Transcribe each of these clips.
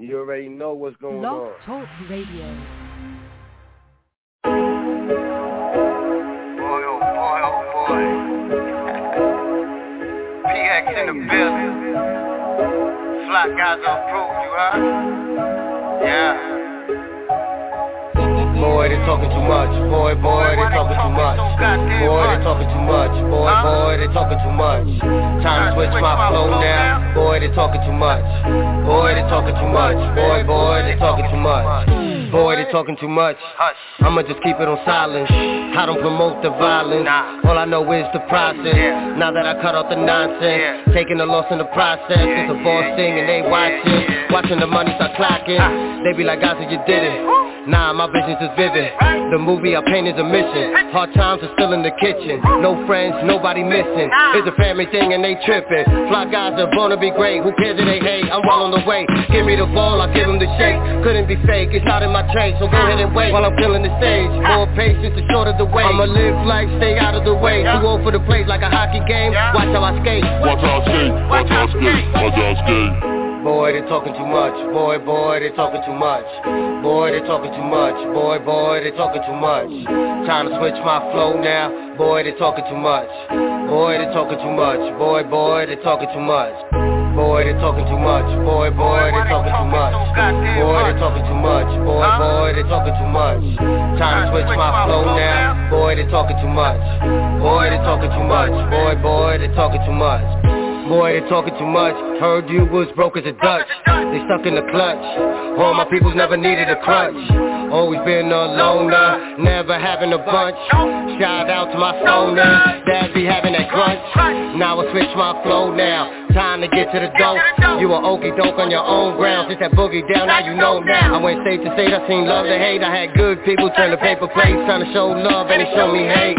You already know what's going Blog on. Talk Radio. Boy, oh boy, oh boy. PX in the building. Fly guys approved, you heard? Yeah. Boy, they talking too much. Boy, they talking too much. Boy, they talking too much. Boy, they talking too much. Time to switch my flow now. Boy, they talking too much. Boy, they talking too much. Boy, they talking too much. Boy, they talking too much. I'ma just keep it on silence. I don't promote the violence. All I know is the process. Now that I cut off the nonsense, taking the loss in the process. It's a boss thing and they watching the money start clocking. They be like, guys, you did it. Nah, my vision's just vivid. The movie I paint is a mission. Hard times are still in the kitchen. No friends, nobody missing. It's a family thing and they tripping. Fly guys are born to be great. Who cares if they hate? I'm well on the way. Give me the ball, I'll give them the shake. Couldn't be fake, it's not in my trade. So go ahead and wait while I'm filling the stage. More patience, the shorter the way. I'ma live life, stay out of the way. Too old for the plays like a hockey game. Watch how I skate. Watch how I skate. Watch how I skate. Watch how I skate. Boy, they talking too much. Boy, they talking too much. Boy, they talking too much. Boy, they talking too much. Time to switch my flow now. Boy, they talking too much. Boy, they talking too much. Boy, they talking too much. Boy, they talking too much. Boy, they talking too much. Boy, they talking too much. Boy, they talking too much. Time to switch my flow now. Boy, they talking too much. Boy, they talking too much. Boy, they talking too much. Boy, they talking too much. Heard you was broke as a Dutch. They stuck in the clutch. All my peoples never needed a crutch. Always been a loner, never having a bunch. Shout out to my stoner, dads be having that crunch. Now I switch my flow now. Time to get to the dope. You a okey doke on your own ground. Since that boogie down, now you know now. I went state to state, I seen love to hate. I had good people turn to paper plates, trying to show love and they show me hate.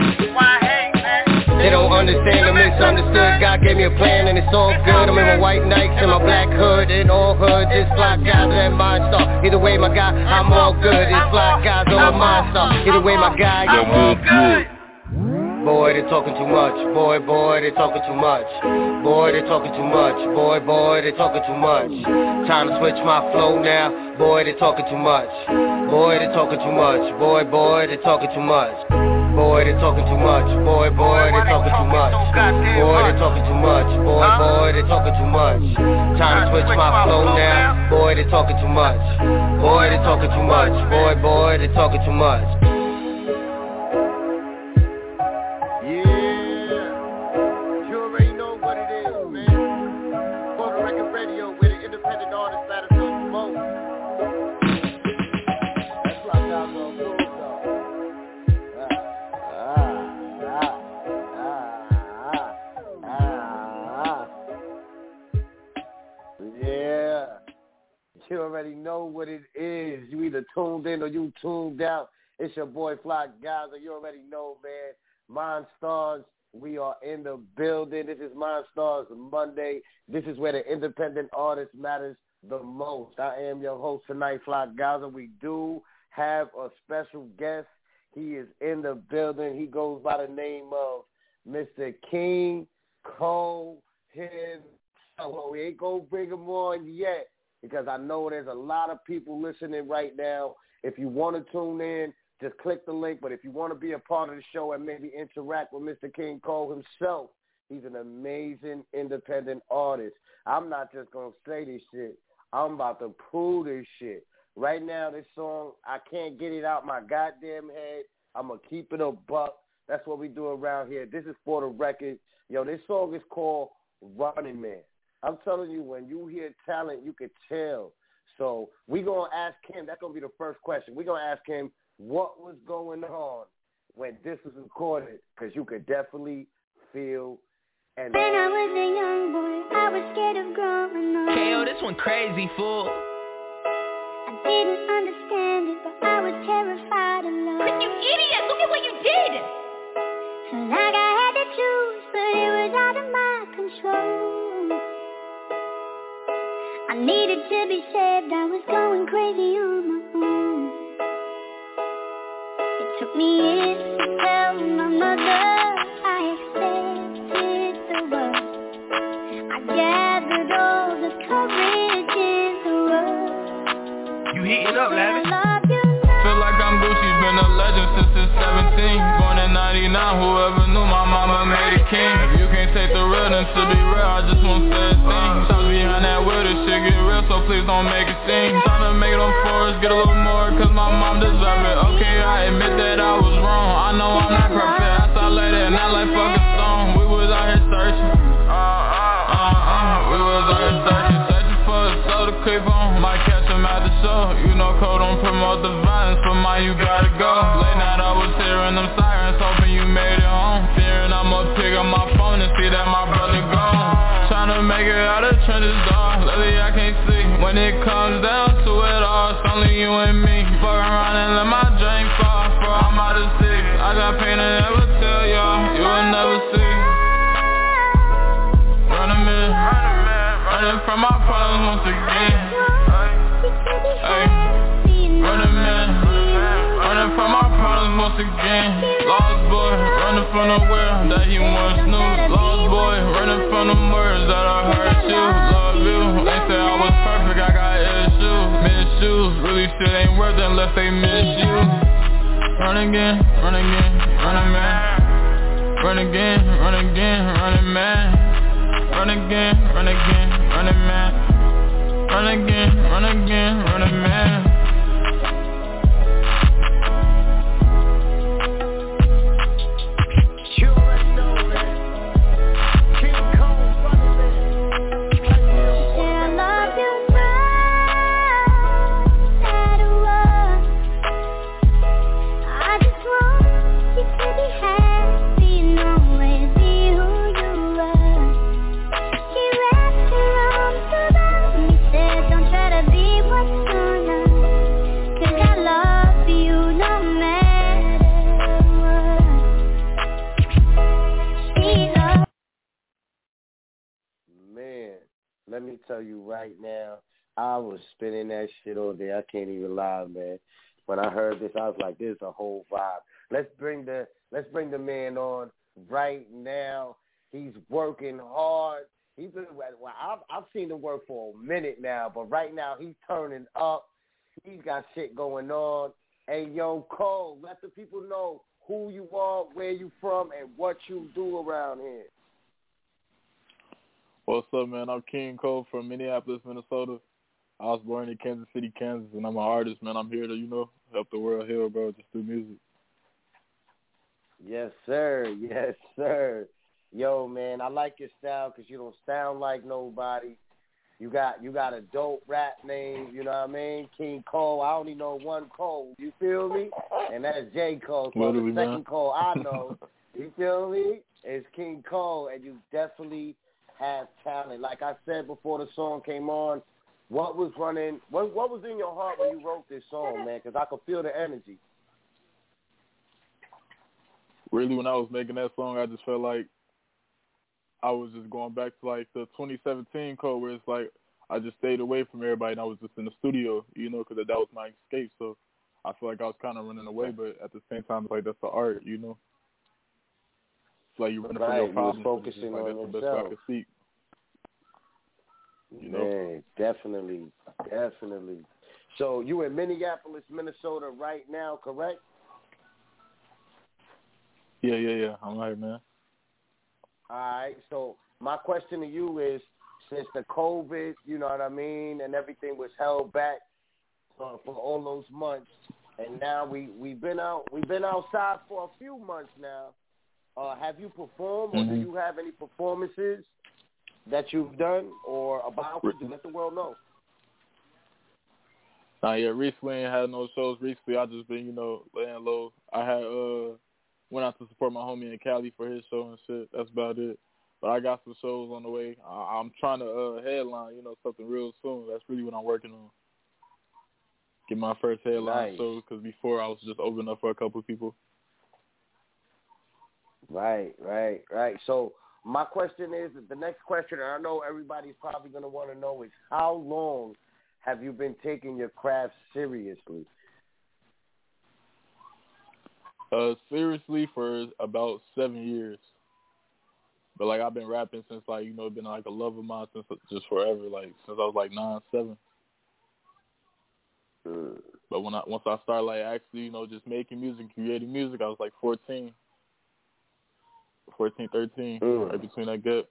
They don't understand the misunderstood. God gave me a plan and it's all good. I'm in my white Nikes and my black hood. In all hood, this fly guys and mine star. Either way, my guy, I'm all good. It's fly guys on my star. Either way, my guy, I'm all good. Boy, they talking too much. Boy, they talking too much. Boy, they talking too much. Boy, they talking too much. Time to switch my flow now. Boy, they talking too much. Boy, they talking too much. Boy, they talking too much. Boy, they talking too much. Boy, they talking too much. Boy, they talking too much. Boy, they talking too much. Time to switch my flow now. Boy, they talking too much. Boy, they talking too much. Boy, they talking too much. You already know what it is. You either tuned in or you tuned out. It's your boy Fly Gaza. You already know, man. Monstars, we are in the building. This is Monstars Monday. This is where the independent artist matters the most. I am your host tonight, Fly Gaza. We do have a special guest. He is in the building. He goes by the name of Mr. King Cole himself. We ain't going to bring him on yet, because I know there's a lot of people listening right now. If you want to tune in, just click the link. But if you want to be a part of the show and maybe interact with Mr. King Cole himself, he's an amazing independent artist. I'm not just going to say this shit. I'm about to prove this shit. Right now, this song, I can't get it out my goddamn head. I'm going to keep it a buck. That's what we do around here. This is for the record. Yo, this song is called Running Man. I'm telling you, when you hear talent, you can tell. So we're going to ask him. That's going to be the first question. We're going to ask him what was going on when this was recorded, because you could definitely feel and... When I was a young boy, I was scared of growing up. KO, this one crazy, fool. I didn't understand it, but I was terrified of love. But you idiot, look at what you did! Like I had to choose, but it was out of my control. I needed to be saved, I was going crazy on my own. It took me years to tell my mother I expected the worst. I gathered all the courage in the world. You heating up, Lavish. Feel like I'm Gucci, been a legend since it's 17. Born in 99, whoever knew my mama made a king. If you can't take the real, then to be real, I just won't say a thing. Shots behind that wheel, this shit get real, so please don't make a scene. Tryna make it on forest, get a little more, cause my mom deserve it. Okay, I admit that I was wrong, I know I'm not perfect. I saw later, not like fucking stone. We was out here searching. We was out here searching for a soul to creep on. Might catch him at the show. You know Cole don't promote the violence, for mine you gotta go. Late night I was hearing them sirens, hoping you made it home. Fearing I'ma pick up my phone and see that my brother gone. Tryna make it out of trenches, dawg. Lately I can't see. When it comes down to it all, it's only you and me. Fuck around and let my drink fall, for I'm out of sick. I got pain to never tell y'all, you will never see. Running from my problems once again. Ay, running from my problems once again. Lost boy, running from the world that he once knew. Lost boy, running from the words that I hurt you. Love you, they say I was perfect, I got issues. Misuse, really shit ain't worth it unless they miss you. Run again, running man. Run again, running man. Run again, running man. Run again, running man. Let me tell you right now, I was spinning that shit all day. I can't even lie, man. When I heard this, I was like, "This is a whole vibe." Let's bring the man on right now. He's working hard. I've seen him work for a minute now, but right now he's turning up. He's got shit going on. Hey, yo, Cole, let the people know who you are, where you from, and what you do around here. What's up, man? I'm King Cole from Minneapolis, Minnesota. I was born in Kansas City, Kansas, and I'm an artist, man. I'm here to, help the world heal, bro, just through music. Yes, sir. Yes, sir. Yo, man, I like your style because you don't sound like nobody. You got a dope rap name, you know what I mean? King Cole. I only know one Cole, you feel me? And that's J. Cole. So the second Cole I know, you feel me? Is King Cole, and you definitely have talent. Like I said before the song came on, what was in your heart when you wrote this song, man? Because I could feel the energy. Really, when I was making that song, I just felt like I was just going back to like the 2017 Cole, where it's like I just stayed away from everybody and I was just in the studio, because that was my escape. So I feel like I was kind of running away, but at the same time, it's like that's the art, It's like you're running from your problems. You focusing like, on that's yourself. the best way I could speak. Man, definitely. So you in Minneapolis, Minnesota right now, correct? Yeah. I'm right, man. All right. So my question to you is, since the COVID, you know what I mean, and everything was held back for all those months, and now we've been outside for a few months now. Have you performed, or do you have any performances that you've done or about to let the world know? Recently I ain't had no shows. Recently I just been, laying low. I had went out to support my homie in Cali for his show and shit. That's about it. But I got some shows on the way. I'm trying to headline, something real soon. That's really what I'm working on. Get my first headline show, because before I was just opening up for a couple of people. Right. So my question is, the next question, and I know everybody's probably going to want to know, is how long have you been taking your craft seriously? Seriously for about 7 years. But, I've been rapping since, it's been, a love of mine since just forever, since I was, 9, 7. But once I started like actually, just making music, creating music, I was like 14, 13, right between that gap.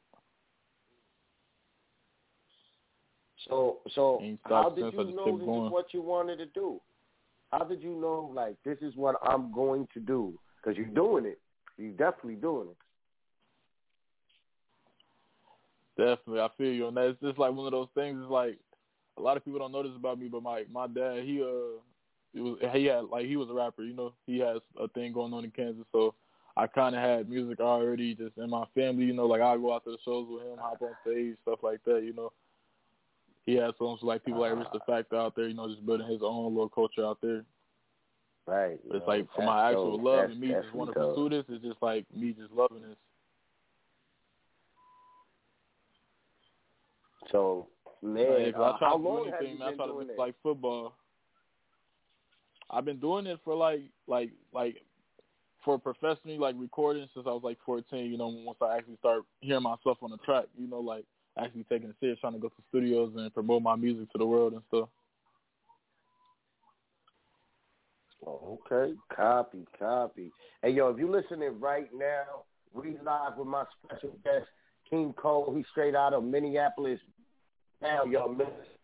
So how did you know this is what you wanted to do? How did you know, like, this is what I'm going to do? Because you're doing it. You're definitely doing it. Definitely, I feel you on that. It's just like one of those things. It's like a lot of people don't know this about me, but my dad, he was a rapper. He has a thing going on in Kansas, so I kind of had music already just in my family. Like I go out to the shows with him, hop on stage, stuff like that. He has songs like people like Rich the Factor out there. Just building his own little culture out there. Right. But it's like for my actual love and me just want to pursue this. It's just like me just loving this. So, man, how long have you been doing this? Like football. I've been doing it for like for professionally, like recording since I was like 14. Once I actually start hearing myself on the track, like actually taking it serious, trying to go to studios and promote my music to the world and stuff. Okay, copy. Hey, yo, if you're listening right now, we live with my special guest, King Cole. He's straight out of Minneapolis. Now, yo,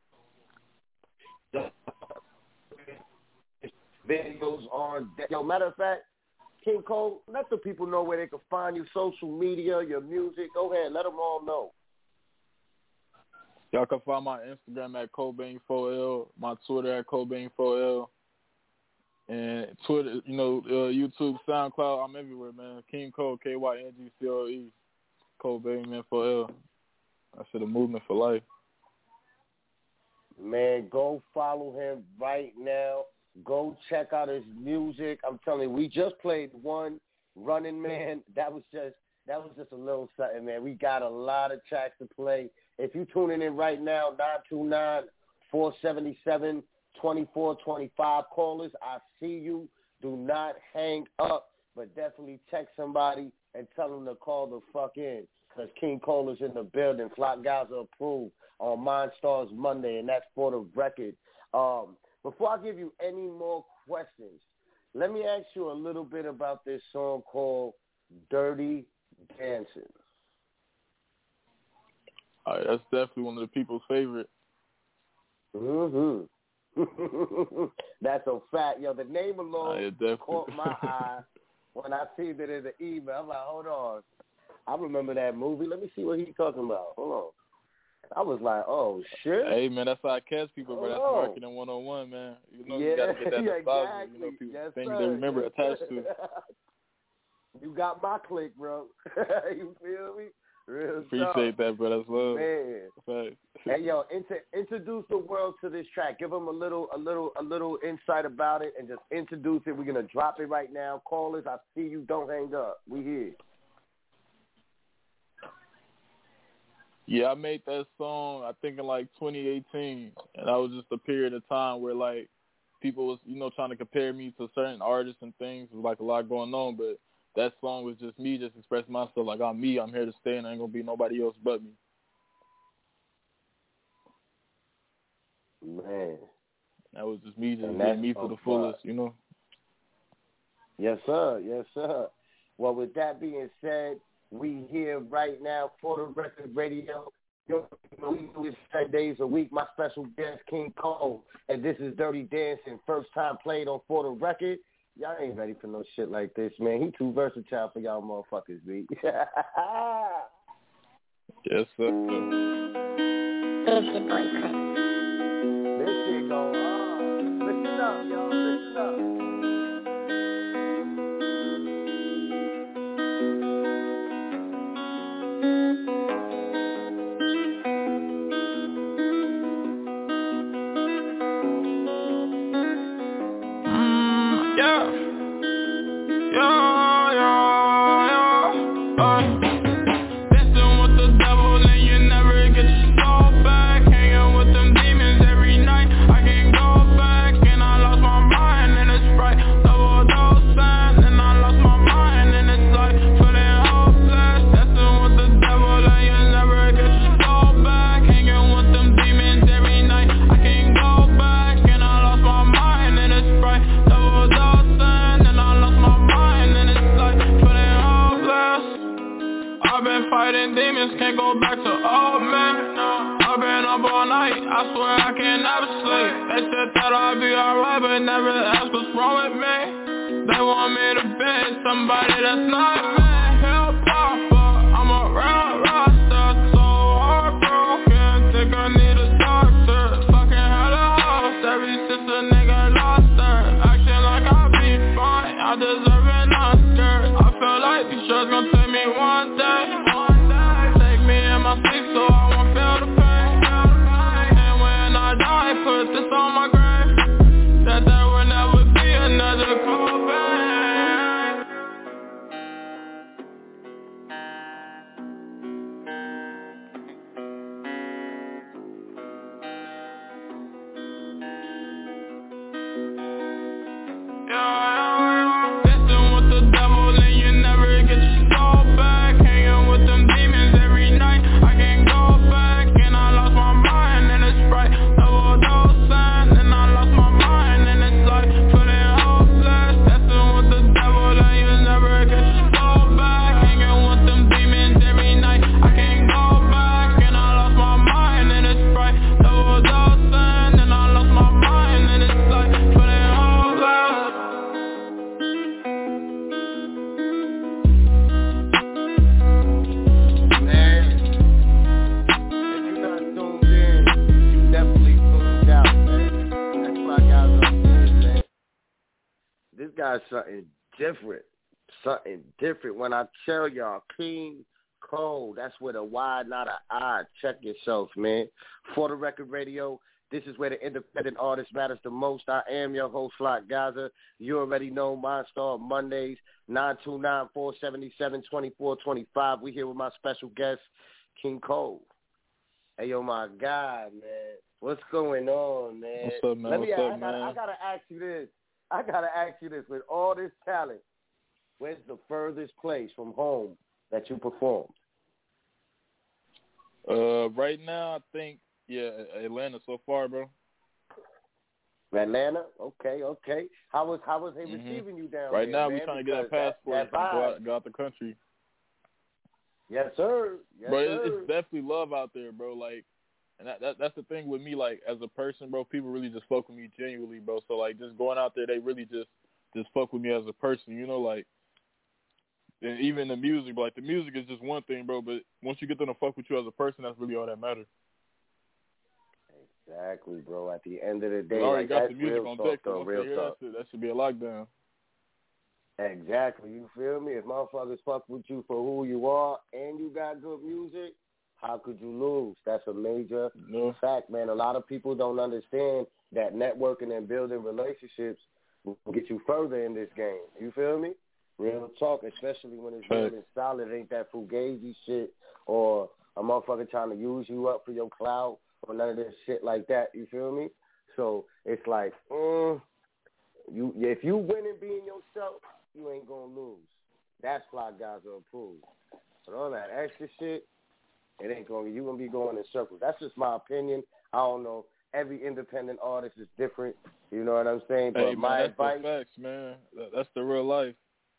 videos on. Yo, matter of fact, King Cole, let the people know where they can find you, social media, your music. Go ahead, let them all know. Y'all can find my Instagram at Cobain4L, my Twitter at Cobain4L, and Twitter, YouTube, SoundCloud. I'm everywhere, man. King Cole, KYNGCOE, Cobain, man, 4L. I said a movement for life. Man, go follow him right now. Go check out his music. I'm telling you, we just played one, Running Man. That was just a little something, man. We got a lot of tracks to play. If you're tuning in right now, 929-477-2425 callers, I see you. Do not hang up, but definitely text somebody and tell them to call the fuck in, because King Cole is in the building. Flock Gaza approved on Mind Stars Monday, and that's for the record. Before I give you any more questions, let me ask you a little bit about this song called Dirty Dancing. All right, that's definitely one of the people's favorite. That's a fact. Yo, the name alone caught my eye when I seen it in the email. I'm like, hold on. I remember that movie. Let me see what he's talking about. Hold on. I was like, oh, shit. Hey, man, that's how I catch people, bro. That's marketing 101, man. You got to get that nostalgia. Exactly. People things they remember attached to. You got my click, bro. You feel me? Real Appreciate that, bro. That's love. Man. Hey, yo, introduce the world to this track. Give them a little insight about it, and just introduce it. We're gonna drop it right now. Callers, I see you. Don't hang up. We here. Yeah, I made that song, I think, in, like, 2018, and that was just a period of time where, like, people was, trying to compare me to certain artists and things. There was, like, a lot going on, but that song was just me just expressing myself, like, I'm me, I'm here to stay, and there ain't going to be nobody else but me. Man. That was just me, just being me to the fullest, Yes, sir. Yes, sir. Well, with that being said, we here right now for the Record Radio. We do this 10 days a week. My special guest, King Cole, and this is Dirty Dancing. First time played on For the Record. Y'all ain't ready for no shit like this, man. He too versatile for y'all motherfuckers, B. Yes, sir. This shit boyfriend. This shit go on. Listen up, y'all. Listen up. swear I can't never sleep. They said that I'll be alright, but never asked what's wrong with me. They want me to be somebody that's not me. Hip-hopper, I'm a real roster. So heartbroken, think I need a doctor. Fucking had a host ever since a nigga lost her. Acting like I'll be fine, I deserve an Oscar. I feel like these shows gon' take me one day. Take me in my sleep so I won't feel the pain. And when I die, put this on my grave, that there will never be another Cobain. Dancing with the devil and you never get your soul back. Hanging with them demons every night, I can't go back. And I lost my mind in it's right, double dose sign. And I lost my mind and it's like feeling hopeless. Dancing with the devil and you never get your soul back. Hanging with them demons every night, I can't go back. And I lost my mind and it's right, double dose sign. And I lost my mind and it's like feeling hopeless. Man, if you're not tuned in, you definitely tuned out, man. That's my guys up here, man. This guy's something different. Something different. When I tell y'all, King Cole, that's with a Y, not an I. Check yourself, man. For the Record Radio, this is where the independent artist matters the most. I am your host, Flock Gaza. You already know my star Mondays, 929-477-2425. We here with my special guest, King Cole. Hey, yo, my God, man. What's going on, man? What's up, man? I gotta ask you this. With all this talent, where's the furthest place from home that you performed? Right now, I think, Atlanta so far, bro. Atlanta? Okay. How was they receiving you down right there, now, man? we're trying to get that passport and go out the country. Yes, sir. It's definitely love out there, bro. Like, and that's the thing with me. Like, as a person, bro, people really just fuck with me genuinely, bro. So, like, just going out there, they really just fuck with me as a person, you know, like. And even the music, but like the music is just one thing, bro. But once you get them to fuck with you as a person, that's really all that matters. Exactly, bro. At the end of the day, I already got that's the music real on talk, deck. though, real talk. That should be a lockdown. Exactly. You feel me? If motherfuckers fuck with you for who you are and you got good music, how could you lose? That's a major fact, man. A lot of people don't understand that networking and building relationships will get you further in this game. You feel me? Real talk, especially when it's real and solid. It ain't that fugazi shit or a motherfucker trying to use you up for your clout or none of this shit like that. You feel me? So it's like, if you win and being yourself, you ain't gonna lose. That's why guys are approved. But all that extra shit, it ain't gonna. You gonna be going in circles. That's just my opinion. I don't know. Every independent artist is different. You know what I'm saying? But hey, man, my that's advice, the facts, man. That's the real life.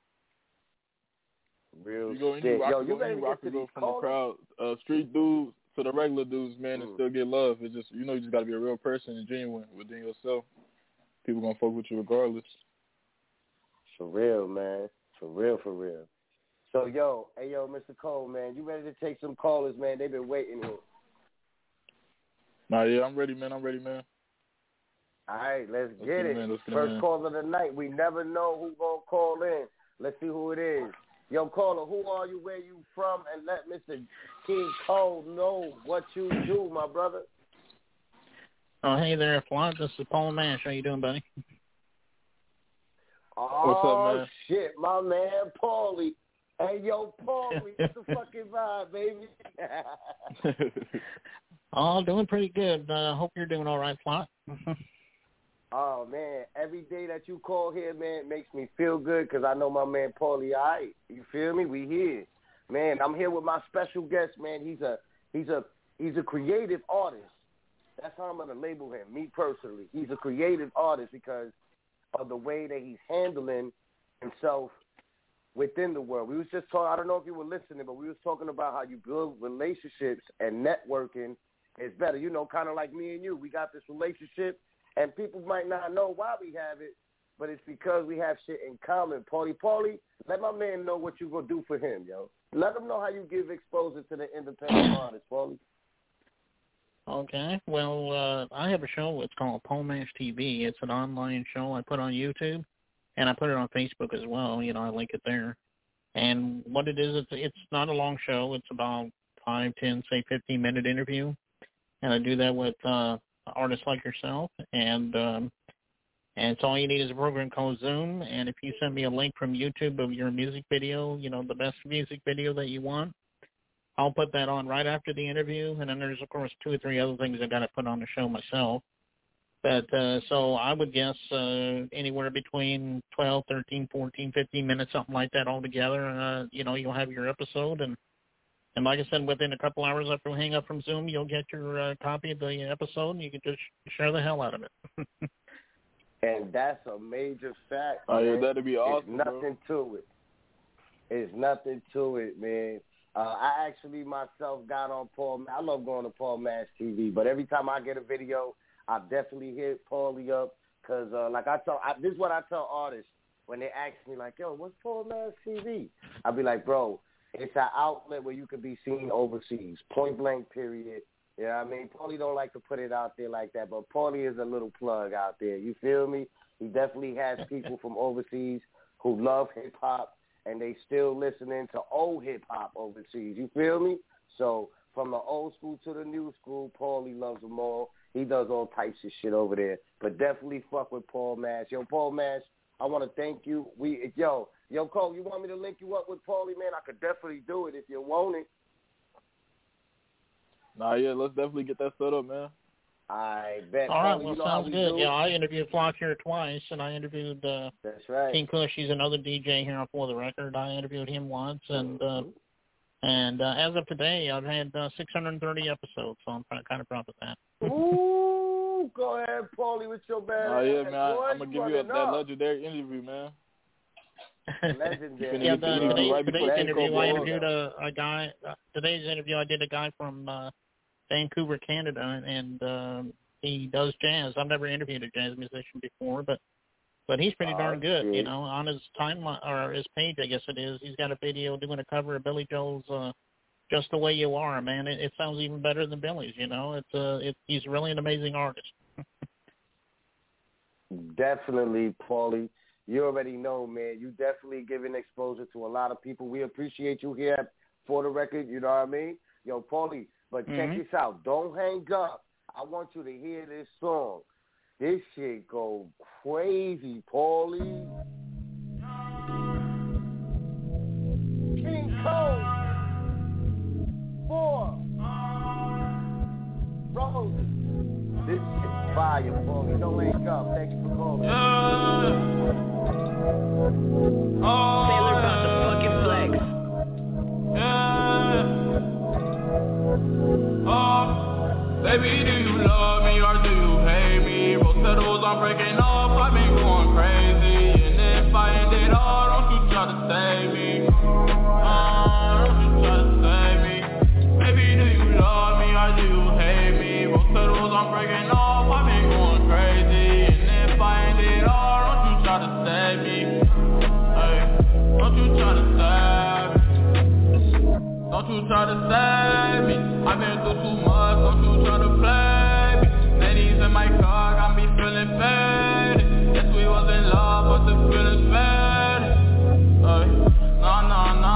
Real you go shit. Yo, you ready to rock get to go these from callers? the crowd, street dudes to the regular dudes, man, and still get love. It's just, you just got to be a real person and genuine within yourself. People gonna fuck with you regardless. For real, man. For real. So, Mr. Cole, man, you ready to take some callers, man? They've been waiting here. Nah, yeah, I'm ready, man. All right, let's get it. First call of the night. We never know who's going to call in. Let's see who it is. Yo, caller, who are you, where you from, and let Mr. King Cole know what you do, my brother. Oh, hey there, Flock. This is Paul Nash. How you doing, buddy? What's up, man? Shit, my man, Paulie. Hey, yo, Paulie, it's the fucking vibe, baby. Oh, doing pretty good. Hope you're doing all right, Flock. Oh, man, every day that you call here, man, it makes me feel good because I know my man Paulie, all right. You feel me? We here. Man, I'm here with my special guest, man. He's a creative artist. That's how I'm going to label him, me personally. He's a creative artist because of the way that he's handling himself within the world. We was just talking, I don't know if you were listening, but we was talking about how you build relationships and networking it's better. You know, kind of like me and you. We got this relationship, and people might not know why we have it, but it's because we have shit in common. Paulie, let my man know what you gonna do for him, yo. Let him know how you give exposure to the independent artists, Paulie. Okay. Well, I have a show. It's called Paul Mash TV. It's an online show I put on YouTube, and I put it on Facebook as well. You know, I link it there. And what it is, it's not a long show. It's about 5, 10, say 15-minute interview. And I do that with artists like yourself. And it's all you need is a program called Zoom. And if you send me a link from YouTube of your music video, you know, the best music video that you want, I'll put that on right after the interview. And then there's, of course, 2 or 3 other things I got to put on the show myself. But so I would guess anywhere between 12, 13, 14, 15 minutes, something like that altogether. You know, you'll have your episode. And like I said, within a couple hours after we hang up from Zoom, you'll get your copy of the episode, and you can just share the hell out of it. And that's a major fact. Oh, yeah, that'd be awesome. There's nothing to it. There's nothing to it, man. I actually myself got on Paul. I love going to Paul Mash TV, but every time I get a video, I definitely hit Paulie up because, this is what I tell artists when they ask me, like, yo, what's Paul Mash TV? I'll be like, bro, it's an outlet where you can be seen overseas, point blank, period. You know what I mean? Paulie don't like to put it out there like that, but Paulie is a little plug out there. You feel me? He definitely has people from overseas who love hip-hop, and they still listening to old hip-hop overseas. You feel me? So from the old school to the new school, Paulie loves them all. He does all types of shit over there. But definitely fuck with Paul Mash. Yo, Paul Mash, I want to thank you. Yo, Cole, you want me to link you up with Paulie, man? I could definitely do it if you want it. Nah, yeah, let's definitely get that set up, man. I bet. All right, Paulie, well, you know sounds good. do? Yeah, I interviewed Flock here twice, and I interviewed That's right. King Kush. He's another DJ here on For the Record. I interviewed him once, and as of today, I've had 630 episodes, so I'm kind of proud of that. Ooh, go ahead, Paulie, with your band. Oh, yeah, man. I'm going to give you that up. legendary interview, man. Legendary. Yeah, today's interview, I interviewed a guy. Today's interview, I did a guy from Vancouver, Canada, and he does jazz. I've never interviewed a jazz musician before, but he's pretty darn good. Shit. You know, on his timeline or his page, I guess it is. He's got a video doing a cover of Billy Joel's "Just the Way You Are." Man, it sounds even better than Billy's. You know, he's really an amazing artist. Definitely, Paulie. You already know, man. You definitely giving exposure to a lot of people. We appreciate you here at For the Record. You know what I mean? Yo, Paulie, but check this out. Don't hang up. I want you to hear this song. This shit go crazy, Paulie. King Cole. 4 Roses. This shit fire, Paulie. Don't hang up. Thank you for calling. Taylor about to fucking flex. Baby, do you love me or do you hate me? Both settles I'm breaking off, I've been going crazy. And if I end it all, don't you try to save me. Don't you try to save me. Baby, do you love me or do you hate me? Both settles I'm breaking off, I've been going crazy. And if I end it all, don't you try to save me. Hey, don't you try to save me. Don't you try to save me. I've been through too much, don't you try to play me. Ladies in my car got me feeling faded. Yes, we was in love, but the feelings faded. Nah,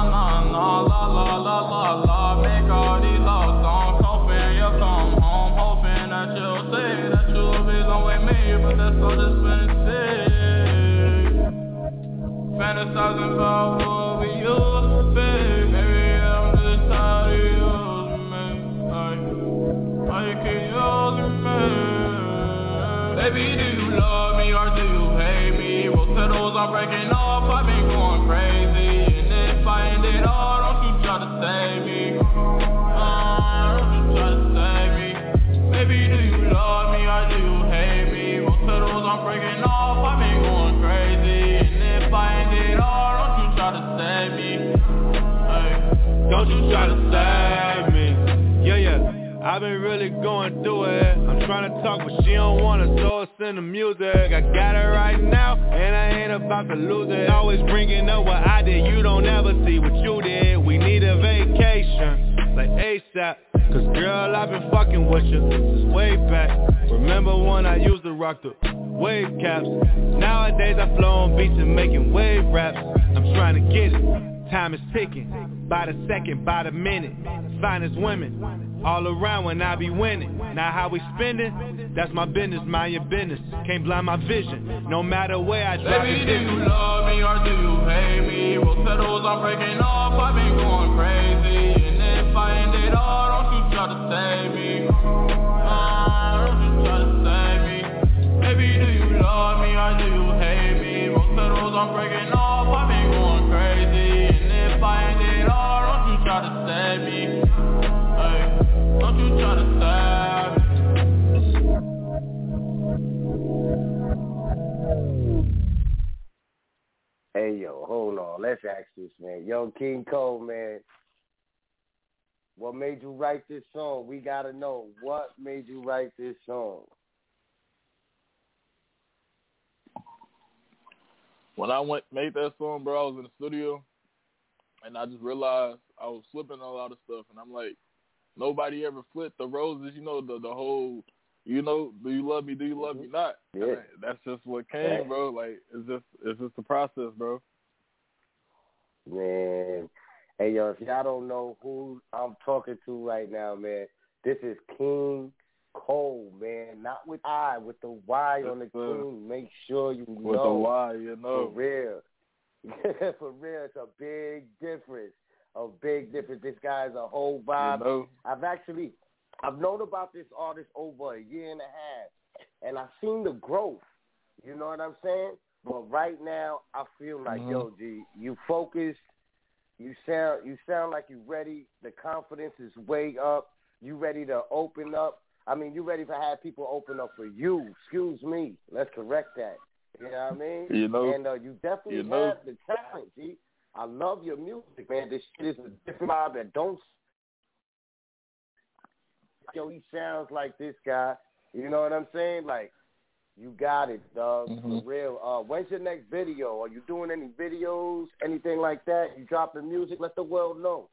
la. Make all these love songs, hoping you'll come home. Hoping that you'll say that you'll be gone with me. But that's all just fantasy. Fantasizing about what we used to be. Maybe I'm just tired of using me. Why you keep using me? Baby, do you love me or do you hate me? Both settles I'm breaking off, I've been going crazy. And if I end it all, don't you try to save me. Don't you try to save me. Baby, do you love me or do you hate me? Both settles I'm breaking off, I've been going crazy. And if I end it all, don't you try to save me. Hey, don't you try to save me. Yeah. I've been really going through it. I'm trying to talk, but she don't wanna, so it's in the music. I got it right now, and I ain't about to lose it. Always bringing up what I did, you don't ever see what you did. We need a vacation, like ASAP. Cause girl, I've been fucking with you since way back. Remember when I used to rock the wave caps? Nowadays I flow on beats and making wave raps. I'm trying to get it, time is ticking, by the second, by the minute. Finest women, all around when I be winning. Now how we spending, that's my business, mind your business. Can't blind my vision, no matter where I drop it. Baby, do you love me or do you hate me? Both petals are breaking off, I've been going crazy. And if I end it all, don't you try to save me. Don't you try to save me. Baby, do you love me or do you hate me? Both petals are breaking off, I've been going crazy. And if I end it all, don't you try to save me. Hey, don't you try to save me. Hey, yo, hold on. Let's ask this, man. Yo, King Cole, man. What made you write this song? We got to know. What made you write this song? When I made that song, bro, I was in the studio, and I just realized I was flipping a lot of stuff, and I'm like, nobody ever flipped the roses, you know, the whole, you know, do you love me not? Yeah. That's just what came, bro. Like, it's just the process, bro. Man. Hey, yo, if y'all don't know who I'm talking to right now, man, this is King Cole, man. Not with I, with the Y on the King. Make sure you know. With the Y, you know. For real. For real, it's a big difference. A big difference. This guy's a whole vibe. You know. I've known about this artist over a year and a half, and I've seen the growth. You know what I'm saying? But right now, I feel like, yo, G, you focused. You sound like you're ready. The confidence is way up. You ready to open up. I mean, you ready to have people open up for you. Excuse me. Let's correct that. You know what I mean? You know. And you definitely have the talent, G. I love your music, man. This shit is a different vibe that don't. Yo, he sounds like this guy. You know what I'm saying? Like, you got it, dog. For real. When's your next video? Are you doing any videos, anything like that? You dropping music? Let the world know.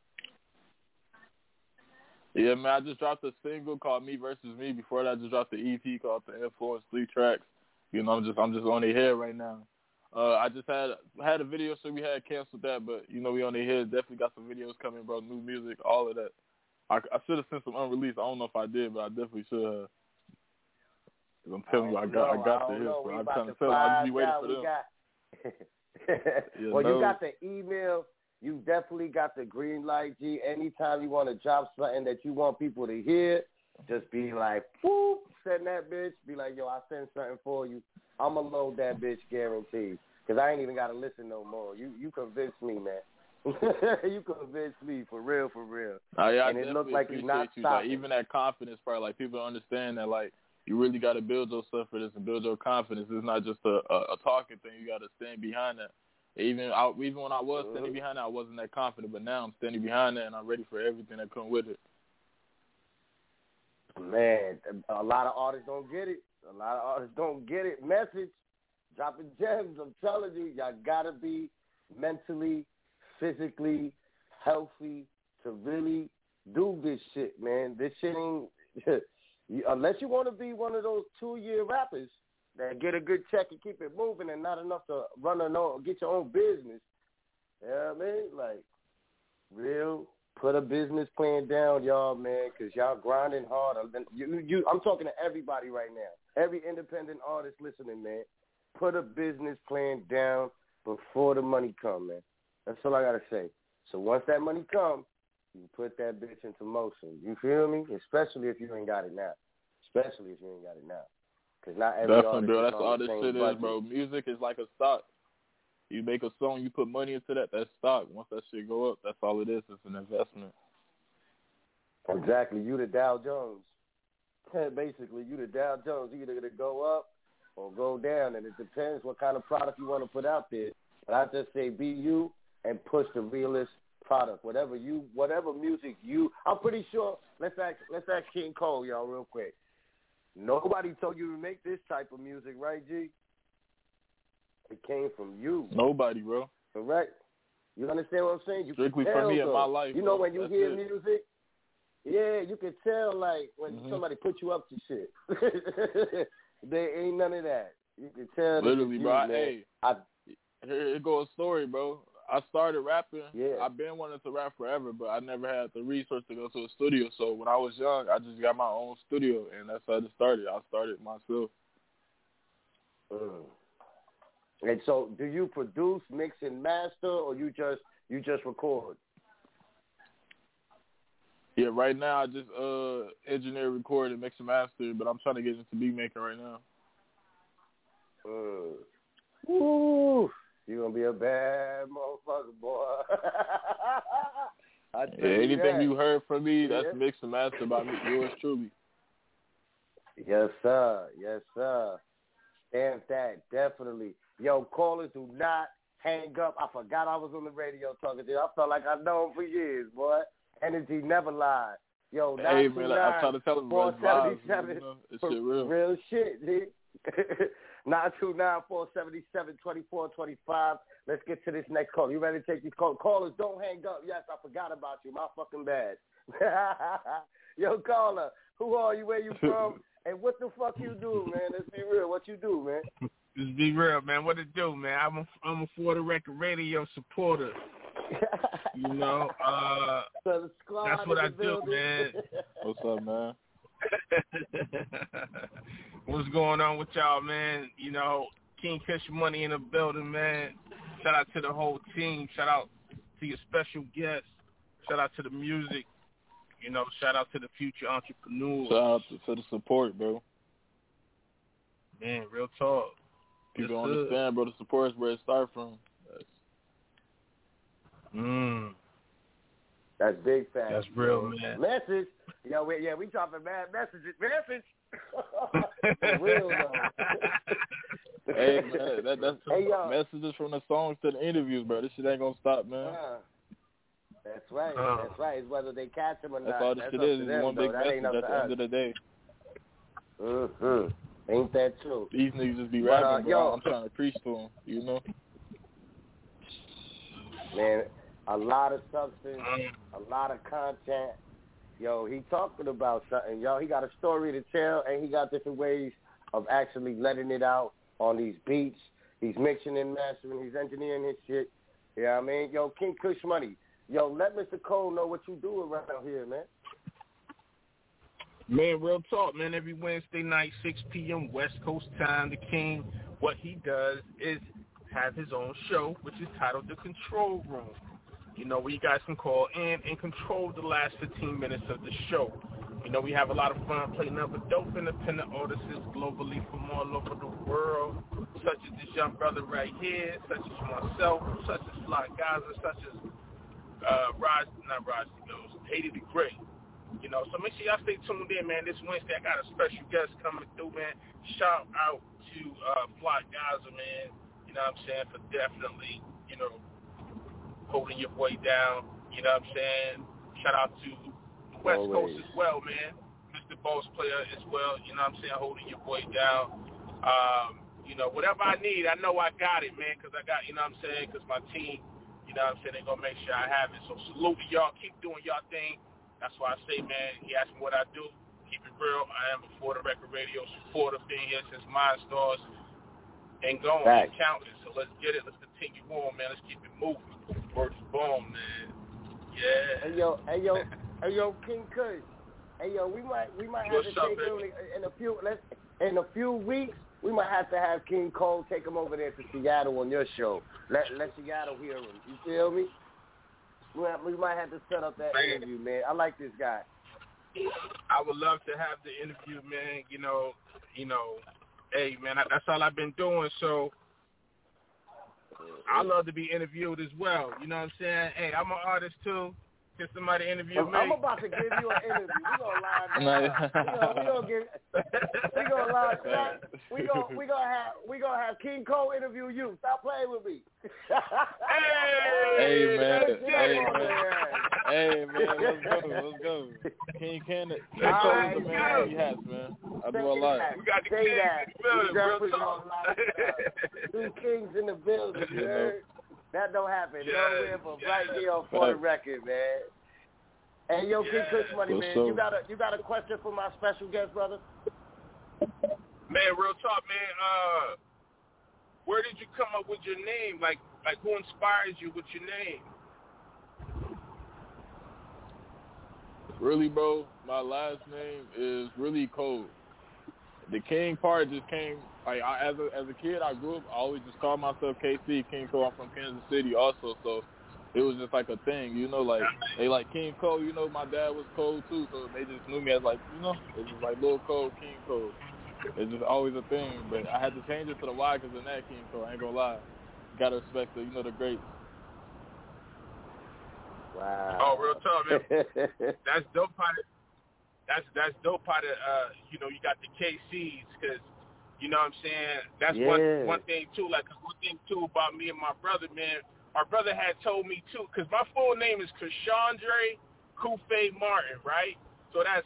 Yeah, man, I just dropped a single called Me Versus Me. Before that, I just dropped the EP called The Influence, 3 tracks. You know, I'm just on their head right now. I just had a video, so we had canceled that, but, you know, we on their head. Definitely got some videos coming, bro, new music, all of that. I should have sent some unreleased. I don't know if I did, but I definitely should have. I'm telling you, I got the hits, bro. I'm trying to tell you, I just be waiting for them. Well, you got the email. You definitely got the green light, G. Anytime you want to drop something that you want people to hear, just be like, whoop, send that bitch. Be like, yo, I send something for you. I'm going to load that bitch guaranteed. Because I ain't even got to listen no more. You convinced me, man. You convinced me, for real, for real. Yeah, and it looked like you're not you. stopping. Like, even that confidence part, like, people understand that, like, you really got to build yourself for this and build your confidence. It's not just a talking thing. You got to stand behind that. Even when I was standing behind that, I wasn't that confident. But now I'm standing behind that, and I'm ready for everything that comes with it. Man, a lot of artists don't get it. Message, dropping gems. I'm telling you, y'all got to be mentally, physically healthy to really do this shit, man. This shit ain't... Unless you want to be one of those 2-year rappers that get a good check and keep it moving and not enough to get your own business. You know what I mean? Like, real, put a business plan down, y'all, man, because y'all grinding hard. I'm talking to everybody right now. Every independent artist listening, man. Put a business plan down before the money come, man. That's all I got to say. So once that money comes, you put that bitch into motion. You feel me? Especially if you ain't got it now. Because not every Definitely, bro. That's all this shit budget. is, bro. Music is like a stock. You make a song, you put money into that, that's stock. Once that shit go up, that's all it is. It's an investment. Exactly. You the Dow Jones. Basically, you the Dow Jones. You're either going to go up or go down, and it depends what kind of product you want to put out there. But I just say be you and push the realest product. Whatever music you. I'm pretty sure. Let's ask King Cole, y'all, real quick. Nobody told you to make this type of music, right, G? It came from you. Nobody, bro. Correct. You understand what I'm saying? You strictly can tell, for me though. in my life. You know, bro. when you That's hear it. music, yeah, you can tell, like, when somebody put you up to shit. There ain't none of that. You can tell. Literally, bro. Man. Here goes a story, bro. I started rapping. Yeah. I've been wanting to rap forever, but I never had the resource to go to a studio. So when I was young, I just got my own studio, and that's how it started. I started myself. And so, do you produce, mix, and master, or you just record? Yeah, right now I just engineer, record, and mix and master, but I'm trying to get into beat making right now. Woo! You're gonna be a bad motherfucker, boy. Anything you heard from me, that's mixed and mastered by me, yours truly. Yes, sir. Yes, sir. Stamp that, definitely. Yo, callers, do not hang up. I forgot I was on the radio talking to you. I felt like I know him for years, boy. Energy never lied. Yo, hey, man, I'm trying to tell him, bro, it's vibes, you know? It's shit real. Real shit, G. 929-477-2425. Let's get to this next call. You ready to take these calls? Callers, don't hang up. Yes, I forgot about you. My fucking bad. Yo, caller, who are you? Where you from? And what the fuck you do, man? Let's be real. What you do, man? Let's be real, man. What it do, man? I'm a For the Record Radio supporter. You know, so the squad that's what I do, man. What's up, man? What's going on with y'all, man? You know, King Kush Money in the building, man. Shout out to the whole team. Shout out to your special guests. Shout out to the music. You know, shout out to the future entrepreneurs. Shout out to the support, bro. Man, real talk. People understand, bro. The support is where it starts from. That's big fact. That's real, man. Message. Yo, we dropping mad messages. Message. For real, though. Hey, man, that's messages from the songs to the interviews, bro. This shit ain't gonna stop, man. That's right. That's right. It's whether they catch them or not. That's all this shit is. It's one big message at the end of the day. Ain't that true? These niggas just be rapping, bro. I'm trying to preach to them, you know? Man, a lot of substance, a lot of content. Yo, he talking about something, yo. He got a story to tell, and he got different ways of actually letting it out on these beats. He's mixing and mastering. He's engineering his shit. You know what I mean? Yo, King Kush Money. Yo, let Mr. Cole know what you do around here, man. Man, real talk, man. Every Wednesday night, 6 p.m. West Coast time, the King, what he does is have his own show, which is titled The Control Room. You know, where you guys can call in and control the last 15 minutes of the show. You know, we have a lot of fun playing other dope independent artists globally from all over the world, such as this young brother right here, such as myself, such as Fly Gaza, such as Haiti the Great. You know, so make sure y'all stay tuned in, man. This Wednesday, I got a special guest coming through, man. Shout out to Fly Gaza, man. You know what I'm saying, for definitely, you know, holding your boy down. You know what I'm saying? Shout out to the West Coast as well, man. Mr. Boss Player as well. You know what I'm saying? Holding your boy down. You know, whatever I need, I know I got it, man, because I got, you know what I'm saying, because my team, you know what I'm saying, they're going to make sure I have it. So salute to y'all. Keep doing y'all thing. That's why I say, man, he asked me what I do. Keep it real. I am a For the Record Radio supporter. Been here since mine starts and going and counting. So let's get it. Let's continue on, man. Let's keep it moving. Works boom, man. Yeah. Hey yo, King Kush. Hey yo, we might have to take him in a few weeks. We might have to have King Cole take him over there to Seattle on your show. Let Seattle hear him. You feel me? We might have to set up that interview, man. I like this guy. I would love to have the interview, man. You know, hey, man, that's all I've been doing. So I love to be interviewed as well. You know what I'm saying? Hey, I'm an artist too. Can somebody interview me? I'm about to give you an interview. We gonna line that up. We gonna line that. We gonna have King Cole interview you. Stop playing with me. Hey man, let's go. King Cole is the man. He has, man. I do a lot. We got the kings in the building. Real talk. 2 kings in the building, man. That don't happen nowhere but right here on For the Record, man. Hey, yo, King Kush Money, man, you got a question for my special guest, brother? Man, real talk, man. Where did you come up with your name? Like who inspires you with your name? Really, bro, my last name is really Cole. The King part just came, like, as a kid, I grew up, I always just called myself KC, King Cole. I'm from Kansas City also, so it was just like a thing, you know, like, they like King Cole, you know, my dad was Cole too, so they just knew me as like, you know, it's just like Lil Cole, King Cole. It's just always a thing, but I had to change it to the Y because of that King Cole, I ain't gonna lie. Gotta respect the, you know, the greats. Wow. Oh, real talk, man. That's dope part of, that's dope part of, you know, you got the KCs, because, you know what I'm saying, that's one thing too, like one thing too about me and my brother, man. My brother had told me too, because my full name is Krishandre Kufe Martin, right? So that's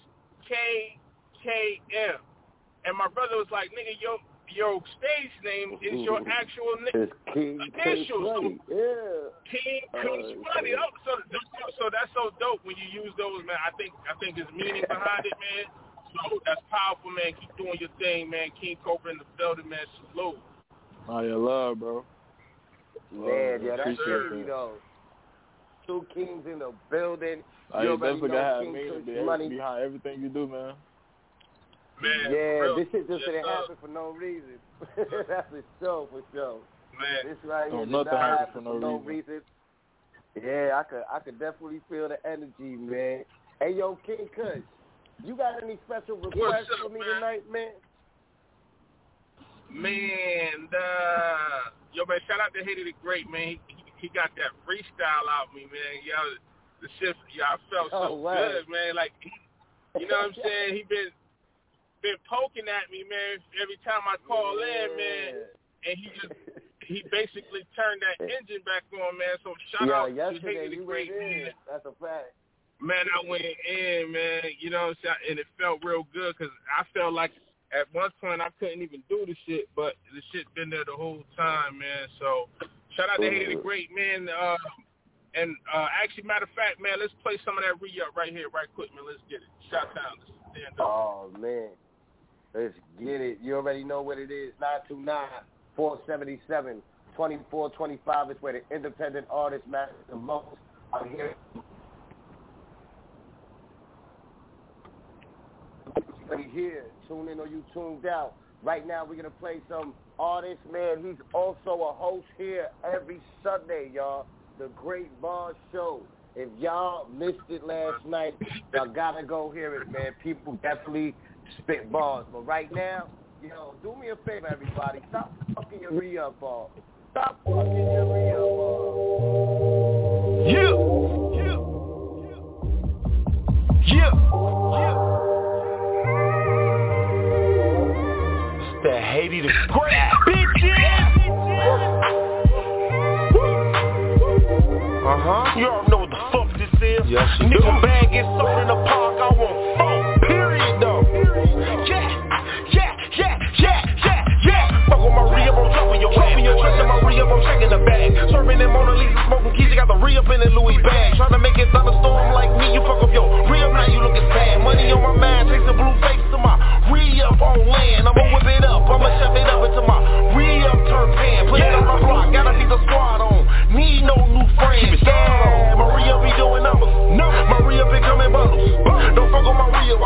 KKM. And my brother was like, nigga, your stage name is your actual initials. King Kush Money. So that's so dope when you use those, man. I think there's meaning behind it, man. So that's powerful, man. Keep doing your thing, man. King Cobra in the building, man. Salute. Oh, yeah, love, bro. Man, yeah, that's crazy, though. 2 kings in the building. You definitely gotta have meaning behind everything you do, man. Man, yeah, this shit just didn't happen for no reason. That's for sure. Man, this right here nothing did not happen happen for no reason. Yeah, I could definitely feel the energy, man. Hey, yo, King Kush, you got any special requests for me tonight, man? Man, yo, man, shout out to Haiti the Great, man. He got that freestyle out me, man. Y'all, the shit, y'all felt so good, man. Like, you know what I'm saying? He been poking at me, man, every time I call in, man, and he basically turned that engine back on, man. So shout out to Haiti the Great, man. That's a fact. Man, I went in, man, you know what I'm saying, and it felt real good because I felt like at one point I couldn't even do the shit, but the shit been there the whole time, man. So shout out to Haiti the Great, man. And actually, matter of fact, man, let's play some of that re-up right here, right quick, man. Let's get it. Shout out. Stand up. Oh, man. Let's get it. You already know what it is. 929-477-2425 is where the independent artist matters the most. I'm here. Here, tune in or you tuned out. Right now, we're going to play some artists, man. He's also a host here every Sunday, y'all. The Great Bar Show. If y'all missed it last night, y'all got to go hear it, man. People definitely spit bars. But right now, yo, do me a favor, everybody. Stop fucking your re-up ball. Stop fucking your re-up ball. That Haiti the Great, bitches. You already know what the fuck this is. Yes, nigga bag gets sold in the park. I want funk. Period though. Yeah. Fuck with my re-up, I'm dropping your ass. Trusting my re-up, I'm checking the bag. Serving them Mona Lisa, smoking keys. You got the re-up in the Louis bag. Trying to make it thunderstorm like me. You fuck up your re-up, now you looking sad. Money on my mind, takes a blue face to my re-up on land. I'ma whip it up, I'ma chef it up into my re-up turn pan. Put it on the block, gotta see the squad on. Need no new friends. Yeah, my re-up be doing numbers. My re-up be coming bundles. Don't fuck on my re-up,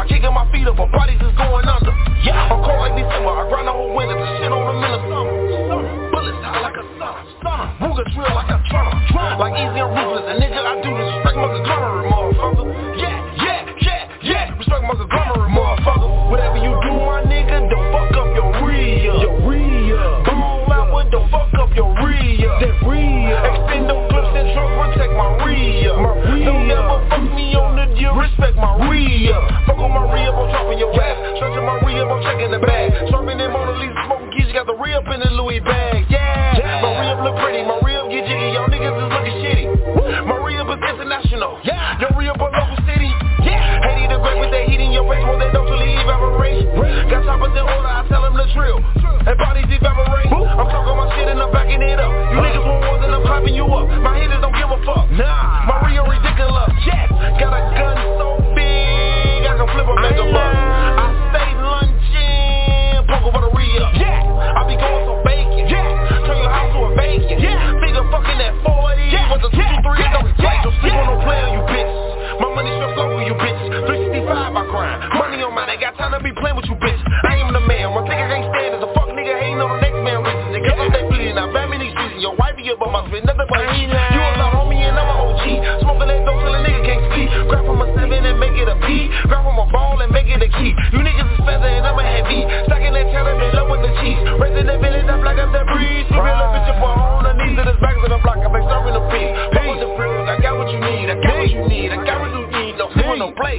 dropping your ass. Stretching my re-up, I'm checking the bag. Serving in Mona Lisa, smoking keys, got the re-up in the Louis bag. Yeah, my re-up look pretty, my re-up get jiggy. Y'all niggas is looking shitty. My re-up is international. Your re-up a local city. Haiti the great with that heat in your face, won't they don't to leave evaporate. Got choppers in order, I tell them to drill. And bodies evaporate. I'm talking my shit and I'm backing it up. You niggas want more than I'm clapping you up. My haters don't give a fuck. Nah, my re-up ridiculous. Got a gun so big, I can flip a mega buck. I stay lunching, poke over the re-up. I be going so bacon. Turn your house to a bacon. Figure fucking at 40. With the 223 don't replace. Don't sleep on no play on you bitches. My money straight flow for you bitches. 365 I grind. Money on mine, ain't got time to be playing with you bitches. I am the man. One thing I can't stand is a fuck nigga hating on the next man riches. And cause I'm that bleeding, I'm bad many seasons. Your wifey up on my spit, nothing but heat. You a little homie and I'm an OG. Smoking that dope till a nigga can't sleep. Grab from a 7 and make it a P. Grab from a ball and make it a key. You niggas is feather and I'm a heavy. Stacking that cheddar, they love with the cheese. Raising the village, I'm like I'm that breeze. Keep your little bitch up on the knees of this back to the block. I'm like serving the peace. Fuck with the frills, I got what you need. I got what you need. I got what you need. No flip on no play.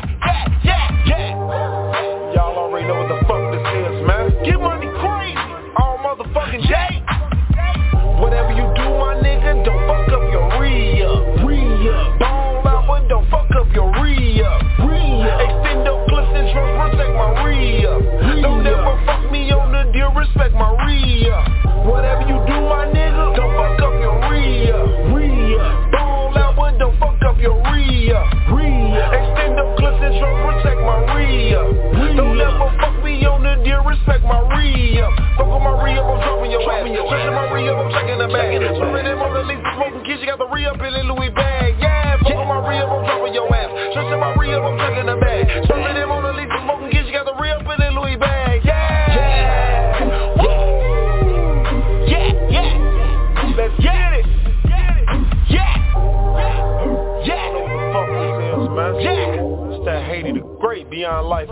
Y'all already know what the fuck this is, man. Get money crazy all motherfucking day. Whatever you do, my nigga, don't fuck up your re-up. Ball out, but don't fuck up your re-up. Extend up clips and trust, protect my re-up. Don't ever fuck me on the deal, respect my re-up. Whatever you do, my nigga, don't fuck up your re-up. Ball out, but don't fuck up your re-up. Extend up clips and trust, protect my re-up. Don't ever fuck me on the deal, respect my re-up. Fuck on my re-up, I'm dropping your ass. Stretching my re-up, I'm checking the bag. Serving in Mona Lisa, smoking keys, you got the re-up in the Louis bag. Yeah, fuck on my re-up, I'm dropping your ass. Stretching my re-up, I'm checking the bag. Serving in Mona Lisa, smoking keys, you got the re-up in the Louis bag. Let's get it. It's that Haiti the Great beyond life.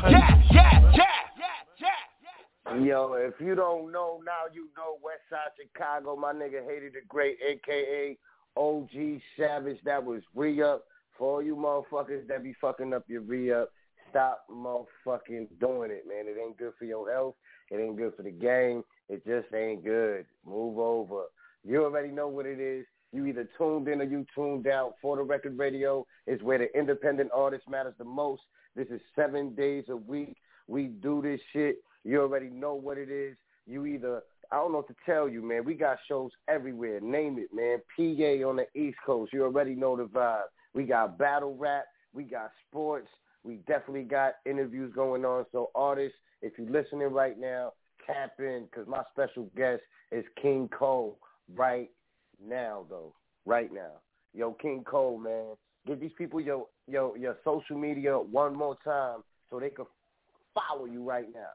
Yo, if you don't know, now you know. Westside Chicago, my nigga Haiti the Great, a.k.a. OG Savage. That was re-up. For all you motherfuckers that be fucking up your re-up, stop motherfucking doing it, man. It ain't good for your health. It ain't good for the game. It just ain't good. Move over. You already know what it is. You either tuned in or you tuned out. For the Record Radio is where the independent artist matters the most. This is 7 days a week. We do this shit. You already know what it is. You either, I don't know what to tell you, man. We got shows everywhere. Name it, man. PA on the East Coast. You already know the vibe. We got battle rap. We got sports. We definitely got interviews going on. So artists, if you're listening right now, tap in because my special guest is King Cole right now, though. Right now. Yo, King Cole, man. Give these people your social media one more time so they can follow you right now.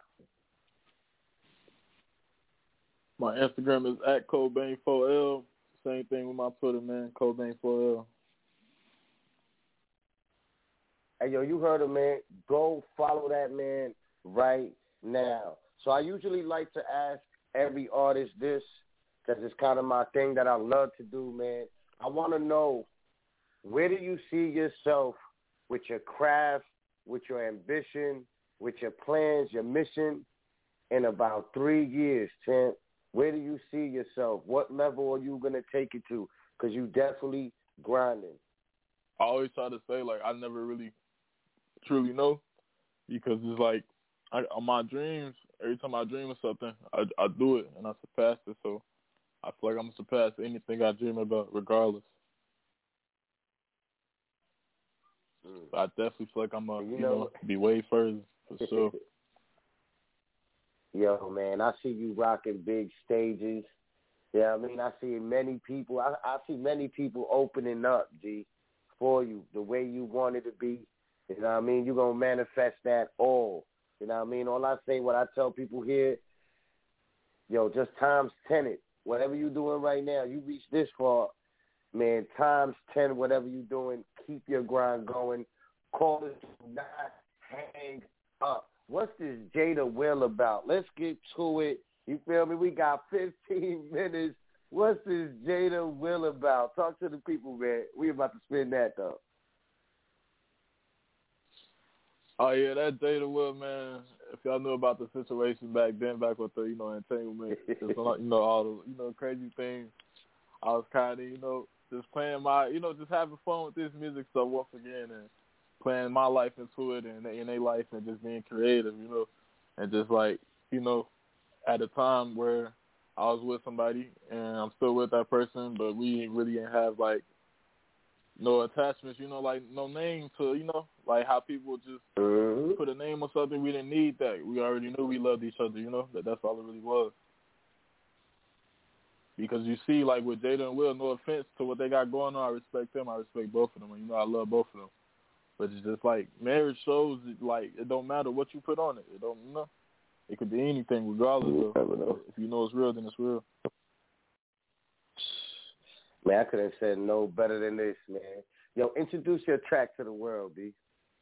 My Instagram is @Cobain4L. Same thing with my Twitter, man. Cobain4L. Hey, yo, you heard him, man. Go follow that man right now. So I usually like to ask every artist this because it's kind of my thing that I love to do, man. I want to know, where do you see yourself with your craft, with your ambition, with your plans, your mission in about 3 years, champ? Where do you see yourself? What level are you going to take it to? Because you definitely grinding. I always try to say, like, I never really truly know because it's like on my dreams, every time I dream of something, I do it and I surpass it. So I feel like I'm going to surpass anything I dream about regardless. So I definitely feel like I'm going to be way further for sure. Yo, man, I see you rocking big stages. Yeah, I mean, I see many people. I see many people opening up, G, for you the way you want it to be. You know what I mean? You're going to manifest that all. You know what I mean? All I say, what I tell people here, yo, just times 10 it. Whatever you're doing right now, you reach this far, man, times 10 whatever you're doing. Keep your grind going. Call it, do not hang up. What's this Jada Will about? Let's get to it. You feel me? We got 15 minutes. What's this Jada Will about? Talk to the people, man. We about to spin that, though. Oh yeah, that Jada Will, man. If y'all knew about the situation back with the entanglement, just, all the crazy things, I was kind of just playing my just having fun with this music stuff once again and playing my life into it and in their life and just being creative, and just like at a time where I was with somebody and I'm still with that person, but we really didn't have like no attachments, like no name to, like how people just put a name on something. We didn't need that. We already knew we loved each other, that's all it really was. Because you see, like with Jada and Will, no offense to what they got going on, I respect them. I respect both of them. And, I love both of them. But it's just like marriage shows, like it don't matter what you put on it. It don't, it could be anything regardless of. If you know it's real, then it's real. Man, I couldn't have said no better than this, man. Yo, introduce your track to the world, B.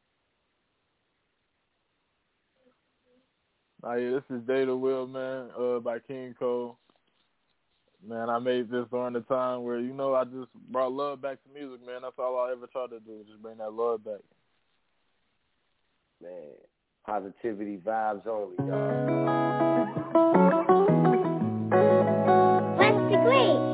Yeah, this is Jada Will, man, by King Cole. Man, I made this during the time where, I just brought love back to music, man. That's all I ever tried to do, just bring that love back. Man, positivity vibes only, y'all. What's the great?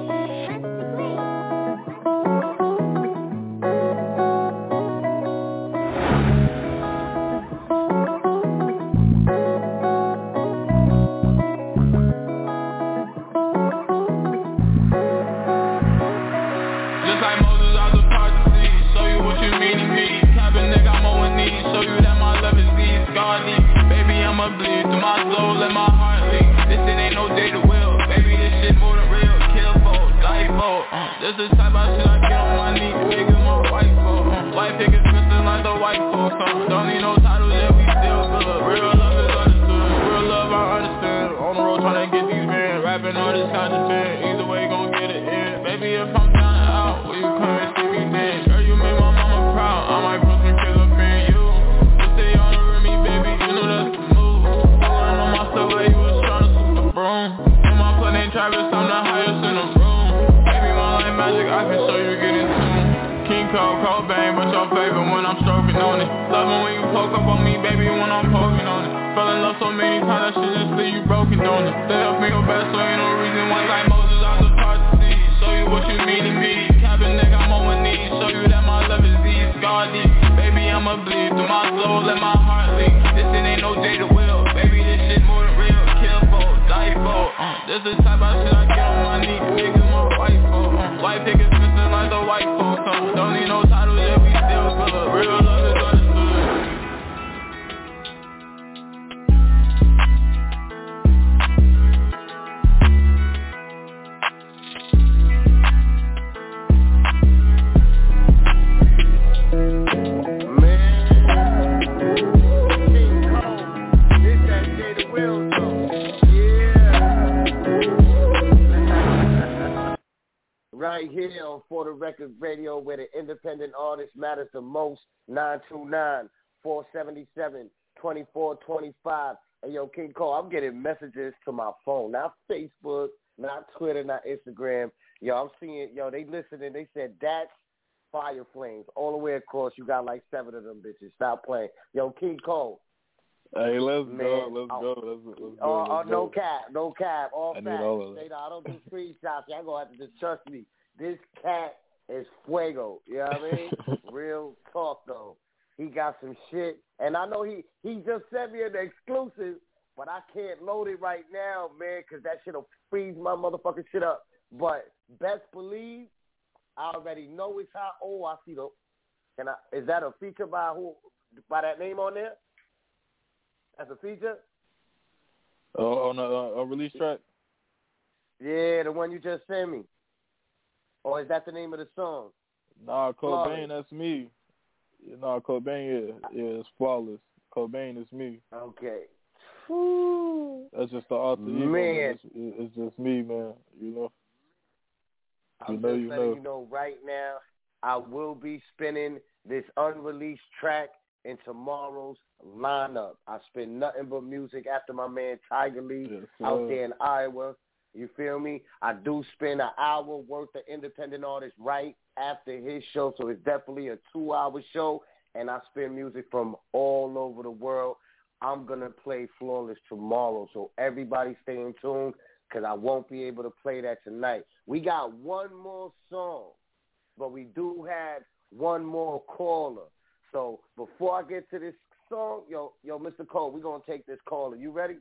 Bleed through my soul and my heart leak. This shit ain't no Jada Will. Baby, this shit more than real. Kill for, die for. This is the type of shit I get on my knees. Nigga, my wife for. White picket twisted like the white folks. Don't need no titles, yeah, we still good. Real love is understood. Real love I understand. On the road trying to get these men. Rapping all this kind of shit. Either way, gon' get it in. Baby, if I'm down and out, will you come and see me then? Girl, you make my mama proud. I might put some kids up in you. You stay on the rim, baby. You know that's in my planet Travis, I'm the highest in the room. Baby, my life magic, I can show you get in tune. King Cole, Cobain, but your favorite when I'm stroking on it. Loving when you poke up on me, baby, when I'm poking on it. Fell in love so many times, that shit just leave you broken on it. Stay up in your bed, so ain't no reason why. Like Moses, I was hard to see. Show you what you mean to me. Cabin nigga, I'm on one knee. Show you that my love is these God deep. Baby, I'ma bleed through my soul and my heart leak. This shit ain't no Jada Will. Baby, this shit more than real. Kill for, die for. This is the type of shit I get on my knees. Nigga, my wife for. White pickets missing like the white folks. Don't need no titles, yeah, we still good. Real love is understood. Right here on For the Record Radio, where the independent artist matters the most. 929-477-2425. Hey, yo, King Cole, I'm getting messages to my phone. Not Facebook, not Twitter, not Instagram. Yo, I'm seeing, they listening. They said, that's Fire Flames. All the way across, you got like 7 of them bitches. Stop playing. Yo, King Cole. Hey, let's go. Let's go. No cap. All facts. I don't do screenshots. Y'all gonna have to just trust me. This cat is fuego. You know what I mean? Real talk though. He got some shit, and I know he just sent me an exclusive, but I can't load it right now, man, because that shit'll freeze my motherfucking shit up. But best believe, I already know it's hot. Oh, I see is that a feature by that name on there? That's a feature? On a release track? Yeah, the one you just sent me. Or is that the name of the song? Nah, Cobain, that's me. Nah, Cobain, yeah, it's Flawless. Cobain is me. Okay. That's just the alter ego. Man. It's just me, man. I'm just letting you know right now, I will be spinning this unreleased track in tomorrow's lineup. I spin nothing but music after my man Tiger Lee out there in Iowa. You feel me? I do spend an hour worth of independent artists right after his show, so it's definitely a 2-hour show. and I spin music from all over the world. I'm going to play Flawless tomorrow, so everybody stay in tune because I won't be able to play that tonight. We got one more song, but we do have one more caller. So before I get to this song, yo, Mr. Cole, we're going to take this caller. You ready?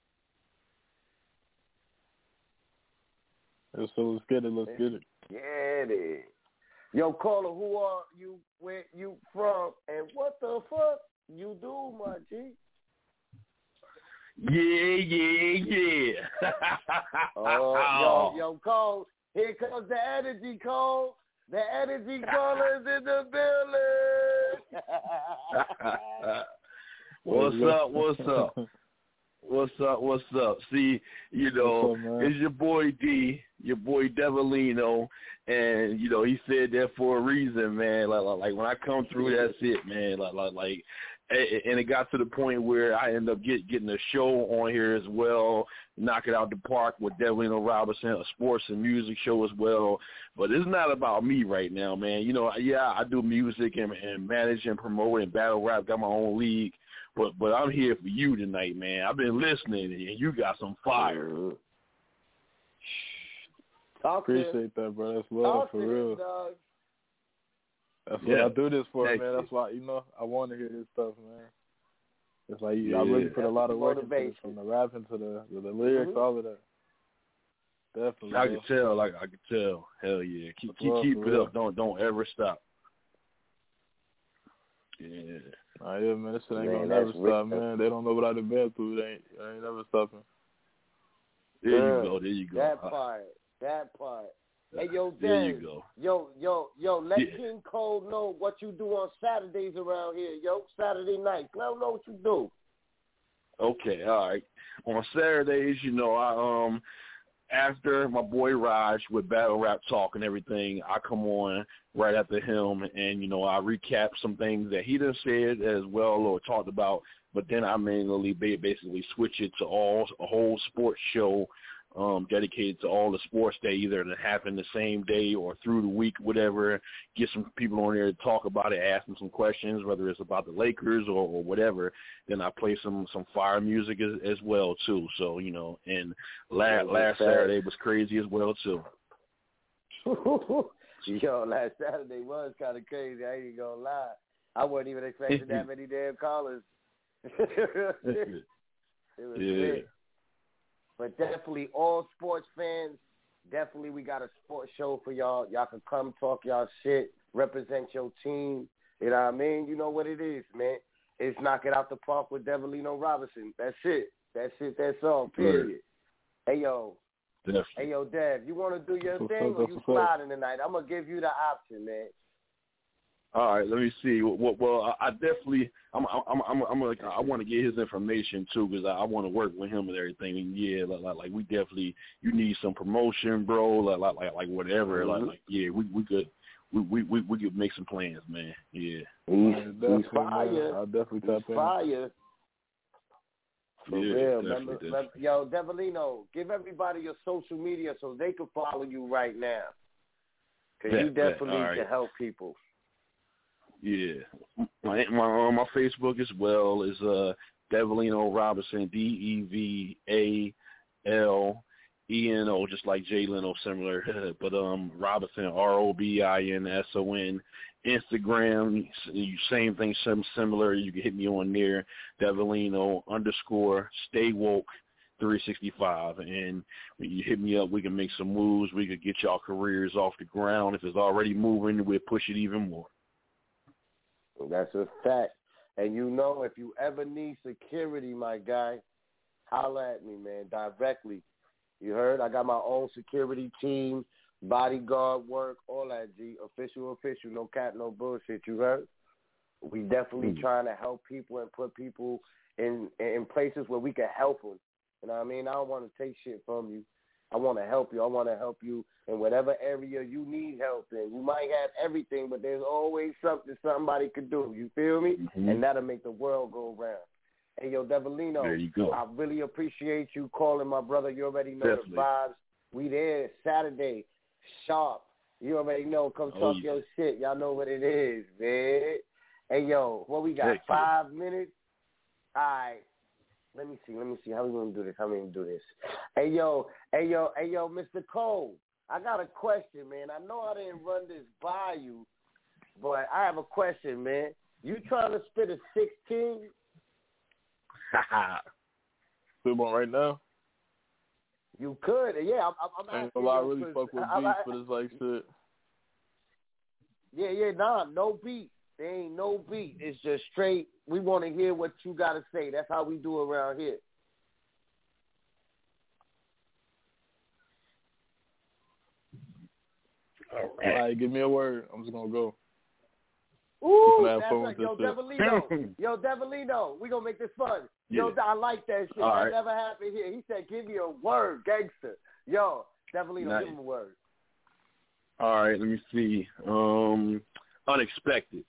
So let's get it. Get it. Yo, caller, who are you, where you from, and what the fuck you do, my G? Yeah. Yo, Cole, here comes the energy, Cole. The energy caller is in the building. What's up? See, it's your boy D, your boy Devilino, and he said that for a reason, man. Like when I come through, that's it, man. And it got to the point where I ended up getting a show on here as well, knock it out the park with Devilino Robinson, a sports and music show as well. But it's not about me right now, man. I do music and manage and promote and battle rap, got my own league. But I'm here for you tonight, man. I've been listening, and you got some fire. Appreciate that, bro. That's love for real. That's what I do this for, man. That's why, I want to hear this stuff, man. It's like I really put a lot of work into this, from the rapping to the lyrics, all of that. Definitely. I can tell. Hell yeah. Keep it up. Don't ever stop. Yeah. Yeah, man. This shit ain't gonna never stop, man. They don't know what I've been through. They ain't never stopping. There you go. That part. Hey, yo, Dad. There you go. Yo, let King Cole know what you do on Saturdays around here, Saturday nights. Let him know what you do. Okay, all right. On Saturdays, I after my boy Raj with Battle Rap Talk and everything, I come on right after him, and I recap some things that he done said as well or talked about. But then I mainly basically switch it to a whole sports show. Dedicated to all the sports that either that happen the same day or through the week, whatever. Get some people on there to talk about it, ask them some questions, whether it's about the Lakers or whatever. Then I play some fire music as well too. So and last Saturday was crazy as well too. Yo, last Saturday was kind of crazy. I ain't gonna lie. I wasn't even expecting that many damn callers. It was lit. But definitely all sports fans, definitely we got a sports show for y'all. Y'all can come talk y'all shit, represent your team. You know what I mean? You know what it is, man. It's knock it out the park with Devilino Robinson. That's it. That's all, period. Hey, yo. Definitely. Hey, yo, Dev, you want to do your thing or you sliding tonight? I'm going to give you the option, man. All right, let me see. Well, I definitely, I want to get his information too because I want to work with him and everything. And yeah, like we definitely, you need some promotion, bro. Like whatever. Yeah, we could make some plans, man. Yeah. He's fire. Man. I'll definitely tap in. Fire. For real. Definitely. Yo, Devilino, give everybody your social media so they can follow you right now. Because you definitely need to help people. Yeah, my Facebook as well is Devilino Robinson, DEVALENO, just like Jay Leno, similar, but Robinson, ROBINSON. Instagram, same thing, similar. You can hit me on there, Devilino_Stay Woke 365, and when you hit me up, we can make some moves. We could get y'all careers off the ground. If it's already moving, we'll push it even more. That's a fact. And if you ever need security, my guy, holla at me, man, directly. You heard? I got my own security team, bodyguard work, all that, G. Official, no cap, no bullshit, you heard? We definitely trying to help people and put people in places where we can help them. You know what I mean? I don't want to take shit from you. I want to help you. I want to help you in whatever area you need help in. You might have everything, but there's always something somebody could do. You feel me? Mm-hmm. And that'll make the world go round. Hey, yo, Devilino, there you go. I really appreciate you calling, my brother. You already know the vibes. We there Saturday, sharp. You already know. Come talk your shit. Y'all know what it is, man. Hey, yo, what we got? Thank you. 5 minutes? All right. Let me see. How we going to do this? Hey, yo, Mr. Cole, I got a question, man. I know I didn't run this by you, but I have a question, man. You trying to spit a 16? Spit one right now? You could. Yeah, I'm ain't asking gonna lie, I you really fuck with beats, but it's like shit. Yeah, no beat. There ain't no beat. It's just straight. We want to hear what you got to say. That's how we do around here. All right, give me a word. I'm just gonna go. Ooh, that's right. Yo, Devolino, we gonna make this fun. Yeah. Yo, I like that shit. All that right. never happened here. He said, "Give me a word, gangster." Yo, Devolino, Nice. give him a word. All right, let me see. Unexpected.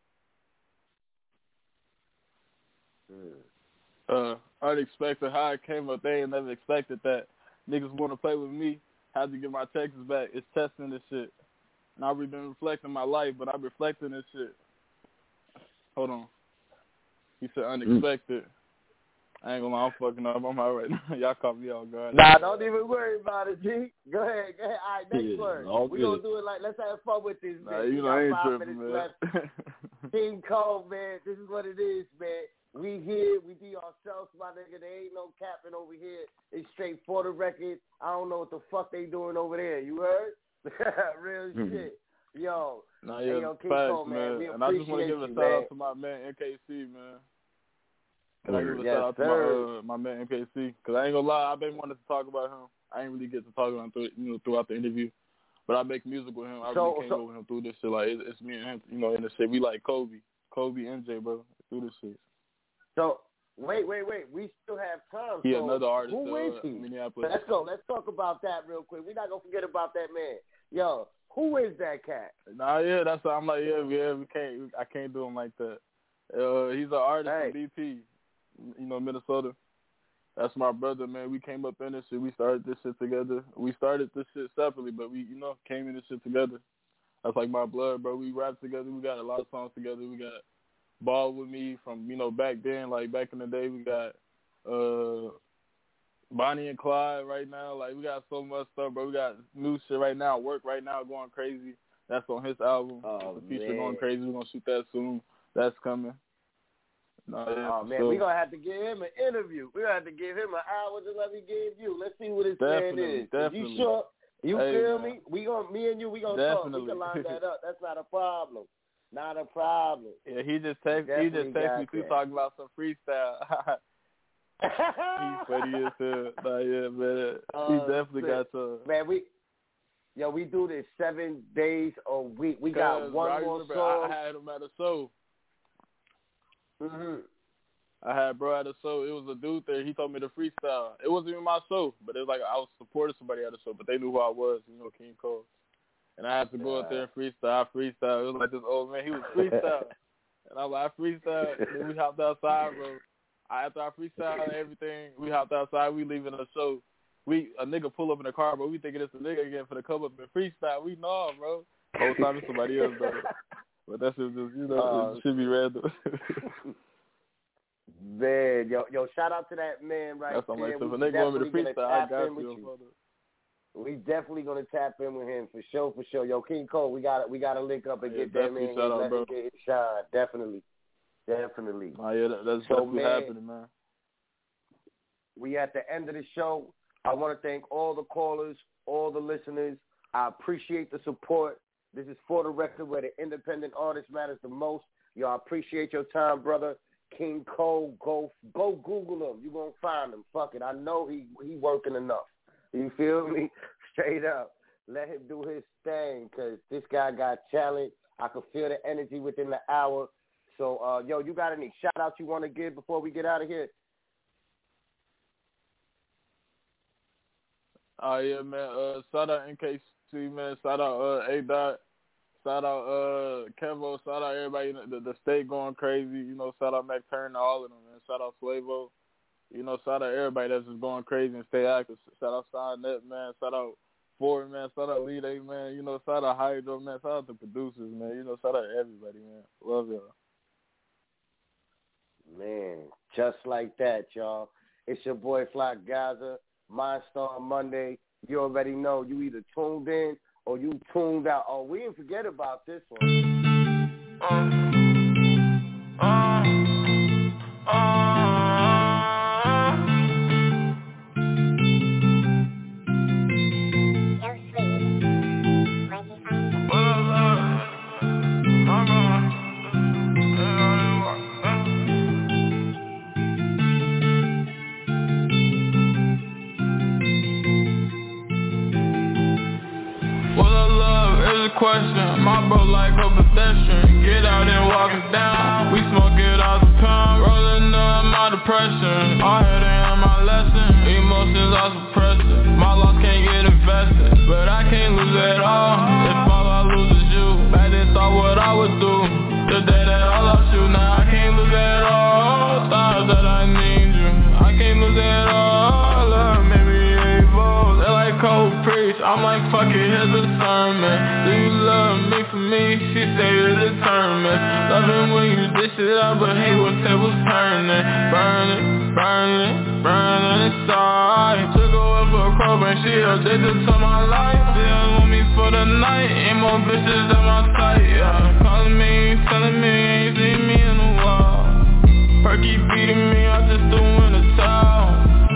Unexpected. How it came up, they ain't never expected that. Niggas want to play with me. Had to get my Texas back. It's testing this shit. And I've been reflecting my life, but I'm reflecting this shit. Hold on. He said unexpected. I ain't gonna lie, I'm fucking up. I'm all right now. Y'all caught me off guard. Nah, don't even worry about it, G. Go ahead. All right, next word. We gonna do it like, let's have fun with this, man. Nah, you know I ain't 5 tripping, minutes man. left. King Cole, man, this is what it is, man. We here, we be ourselves, my nigga. There ain't no capping over here. It's straight for the record. I don't know what the fuck they doing over there. You heard? Real shit. Yo. Nah, hey, yeah, yo, King facts, Cole, man. We and I just want to give a you, shout man. out to my man NKC, man. Can I give a Yes, shout out sir. to my man NKC? Because I ain't gonna lie, I've been wanting to talk about him. I ain't really get to talk about him throughout the interview. But I make music with him. I really can't go with him through this shit. Like, it's me and him, in the shit. We like Kobe, MJ, bro, through this shit. So, wait. We still have time. He so another artist. Who is he? Minneapolis. Let's go. Let's talk about that real quick. We're not going to forget about that man. Yo, who is that cat? Nah, yeah, that's what I'm like, I can't do him like that. He's an artist from BP, Minnesota. That's my brother, man. We came up in this shit. We started this shit together. We started this shit separately, but we, came in this shit together. That's like my blood, bro. We rap together. We got a lot of songs together. We got Ball With Me from, back then, like back in the day. We got Bonnie and Clyde right now. Like, we got so much stuff, bro. We got new shit right now. Work right now, Going Crazy. That's on his album. The feature Going Crazy. We're going to shoot that soon. That's coming. Man, we're going to have to give him an interview. We're going to have to give him an hour just like we gave you. Let's see what his plan is. Definitely. You sure? You feel man. Me? Me and you, we going to talk. We can line that up. That's not a problem. Not a problem. Yeah, he just texted me too, talking about some freestyle. He's funny as hell. Nah, yeah, man. He definitely got some. Man, we do this 7 days a week. We got one more song. I had him at a show. Mm-hmm. I had bro at a show. It was a dude there. He told me to freestyle. It wasn't even my show, but it was like I was supporting somebody at a show, but they knew who I was, King Cole. And I had to go up there and freestyle. I freestyle. It was like this old man. He was freestyling. And I was like, I freestyle. Then we hopped outside, bro. After I freestyle and everything, we hopped outside. We leaving the show. A nigga pull up in the car, bro. We thinking it's a nigga again for the come up and freestyle. We know, bro. Whole time it's somebody else, bro. But that's just, it should be random. Man, yo, shout out to that man right that's there. That's what I'm like. So if a nigga want me to freestyle, I got you. We definitely gonna tap in with him for sure. Yo, King Cole, we gotta link up and get that man and let him get his shine. Definitely. Oh yeah, that's definitely happening, man. We at the end of the show. I want to thank all the callers, all the listeners. I appreciate the support. This is For the Record, where the independent artist matters the most. Yo, I appreciate your time, brother. King Cole, go Google him. You gonna find him. Fuck it. I know he working enough. You feel me? Straight up. Let him do his thing, because this guy got talent. I can feel the energy within the hour. So, yo, you got any shout-outs you want to give before we get out of here? Oh, yeah, man. Shout out NKC, man. Shout out A-Dot. Shout out Kevo. Shout out everybody. The state going crazy. Shout out Mac Turner, all of them, man. Shout out Suevo. Shout out everybody that's just going crazy and stay active. Shout out Signet, man. Shout out Ford, man. Shout out Lead A, man. Shout out Hydro, man. Shout out the producers, man. Shout out everybody, man. Love y'all. Man, just like that, y'all. It's your boy Fly Gaza, Mindstar Monday. You already know you either tuned in or you tuned out. Oh, we didn't forget about this one. Question, my bro like a pedestrian. Get out and walk it down. We smoke it all the time. Rolling up my depression. I had to learn my lesson. Emotions are suppressed. My loss can't get invested, but I can't lose at all. If all I lose is you, back then thought what I would do. The day that I lost you, now I can't lose at all. Thought that I need you, I can't lose at all. Love made me evolve. They like cold preach, I'm like fuck it, here's a sermon. Do you love me for me? She say you're determined. Loving when you dish it out, but hate when tables turning. Burning, burning, burning inside. Took away for a crowbar, she addicted to my life. Still want me for the night, ain't more bitches than my type, yeah. Calling me, telling me ain't seen me in a while. Perky beating me, I just threw in the towel.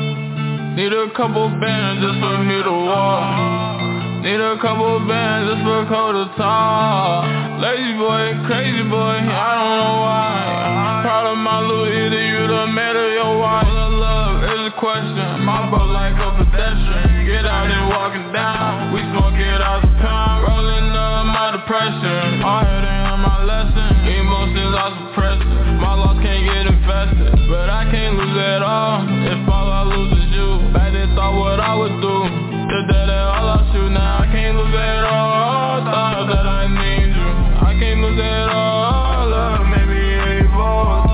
Need a couple bands just for me to walk. Need a couple bands just for cold to talk. Lazy boy, crazy boy, I don't know why. Proud of my little either you the man or your wife. Love is a question, my bro like a pedestrian. Get out and walking down, we smoke it all the time. Rolling up my depression, I had to learn my lesson. Emotions are suppressed, my loss can't get invested, but I can't lose at all. If all I lose is you, back then thought what I would do. The day that I lost you, now I can't lose at all. Thought that I need you, I can't lose at all. Love made me evolve.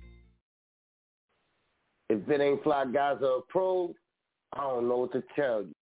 If it ain't Fly Gaza approved, I don't know what to tell you.